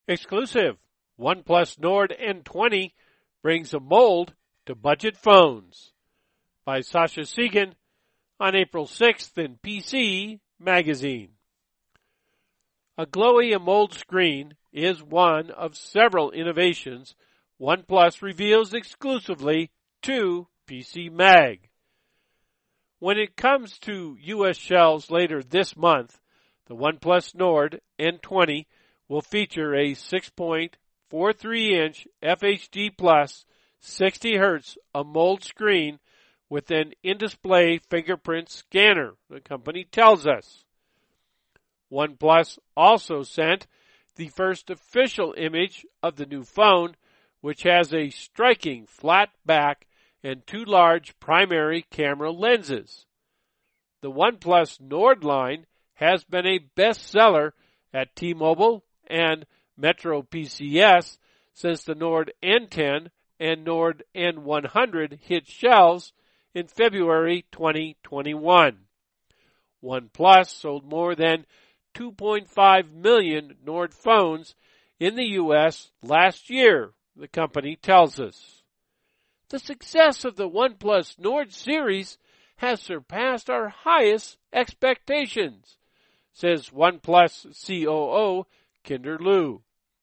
Exclusive. OnePlus Nord N20 brings a mold to budget phones. By Sasha Segan on April 6th in PC Magazine. A glowy AMOLED screen is one of several innovations OnePlus reveals exclusively to PC Mag. When it comes to U.S. shelves later this month, the OnePlus Nord N20 will feature a 6.43-inch FHD Plus 60 Hz AMOLED screen with an in-display fingerprint scanner, the company tells us. OnePlus also sent the first official image of the new phone, which has a striking flat back and two large primary camera lenses. The OnePlus Nord line has been a bestseller at T-Mobile and Metro PCS since the Nord N10 and Nord N100 hit shelves in February 2021. OnePlus sold more than 2.5 million Nord phones in the U.S. last year, the company tells us. The success of the OnePlus Nord series has surpassed our highest expectations, says OnePlus COO Kinder Lu.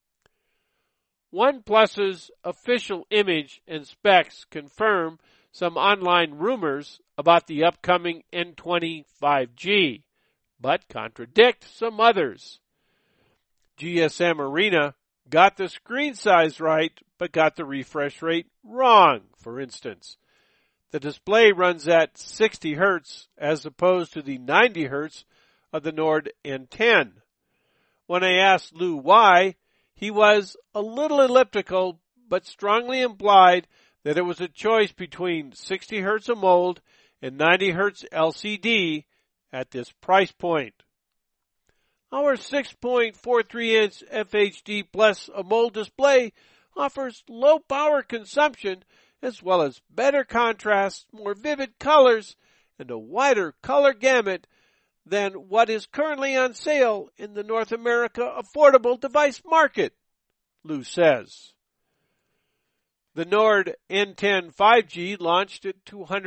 OnePlus's official image and specs confirm some online rumors about the upcoming N20 5G, but contradict some others. GSM Arena got the screen size right, but got the refresh rate wrong, for instance. The display runs at 60 Hz as opposed to the 90 Hz of the Nord N10. When I asked Lou why, he was a little elliptical, but strongly implied that it was a choice between 60 Hz AMOLED and 90 Hz LCD at this price point. Our 6.43-inch FHD Plus AMOLED display offers low power consumption as well as better contrast, more vivid colors, and a wider color gamut than what is currently on sale in the North America affordable device market, Lou says. The Nord N10 5G launched at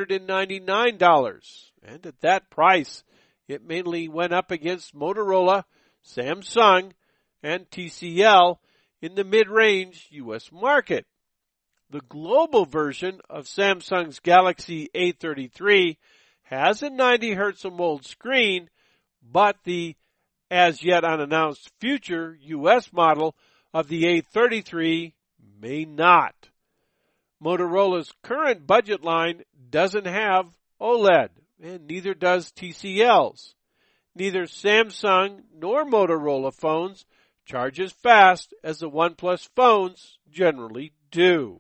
$299, and at that price, it mainly went up against Motorola, Samsung, and TCL in the mid-range U.S. market. The global version of Samsung's Galaxy A33 has a 90 Hz AMOLED screen, but the as-yet unannounced future U.S. model of the A33 may not. Motorola's current budget line doesn't have OLED, and neither does TCL's. Neither Samsung nor Motorola phones charge as fast as the OnePlus phones generally do.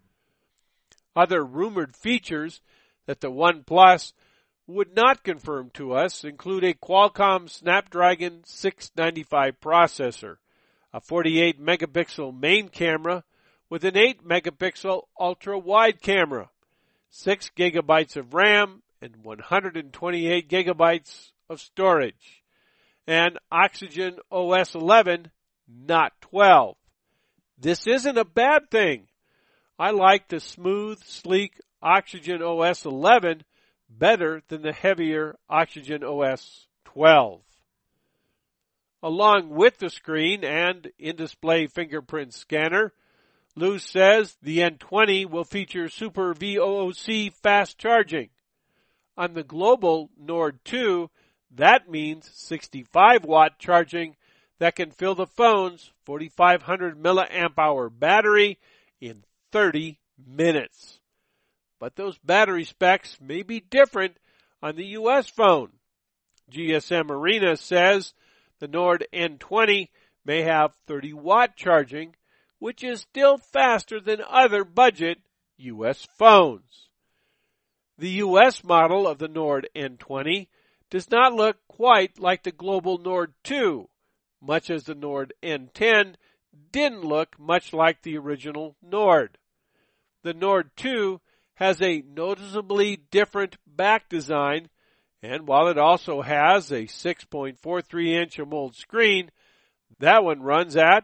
Other rumored features that the OnePlus would not confirm to us include a Qualcomm Snapdragon 695 processor, a 48 megapixel main camera with an 8 megapixel ultra-wide camera, 6 gigabytes of RAM, and 128 gigabytes of storage, and Oxygen OS 11, not 12. This isn't a bad thing. I like the smooth, sleek Oxygen OS 11 better than the heavier Oxygen OS 12. Along with the screen and in-display fingerprint scanner, Lou says the N20 will feature Super VOOC fast charging. On the global Nord 2, that means 65-watt charging that can fill the phone's 4,500 milliamp hour battery in 30 minutes. But those battery specs may be different on the U.S. phone. GSM Arena says the Nord N20 may have 30-watt charging, which is still faster than other budget U.S. phones. The U.S. model of the Nord N20 does not look quite like the global Nord 2, much as the Nord N10 didn't look much like the original Nord. The Nord 2 has a noticeably different back design, and while it also has a 6.43-inch AMOLED screen, that one runs at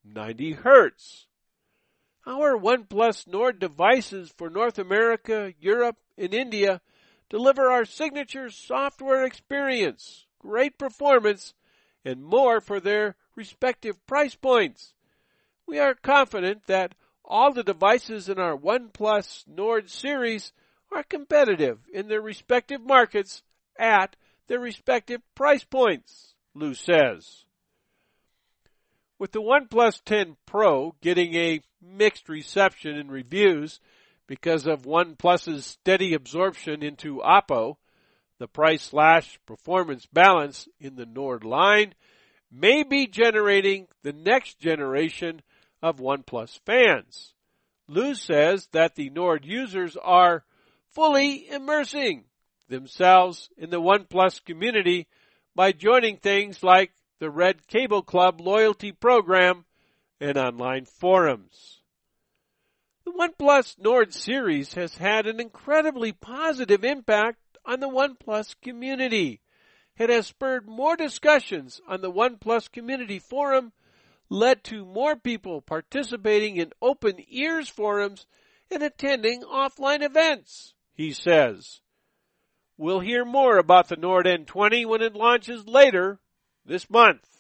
90 Hz. Our OnePlus Nord devices for North America, Europe, and India deliver our signature software experience, great performance, and more for their respective price points. We are confident that all the devices in our OnePlus Nord series are competitive in their respective markets at their respective price points, Lu says. With the OnePlus 10 Pro getting a mixed reception in reviews because of OnePlus's steady absorption into Oppo, the price/performance balance in the Nord line may be generating the next generation of OnePlus fans. Lu says that the Nord users are fully immersing themselves in the OnePlus community by joining things like the Red Cable Club loyalty program and online forums. The OnePlus Nord series has had an incredibly positive impact on the OnePlus community. It has spurred more discussions on the OnePlus community forum, led to more people participating in open ears forums and attending offline events, he says. We'll hear more about the Nord N20 when it launches later this month.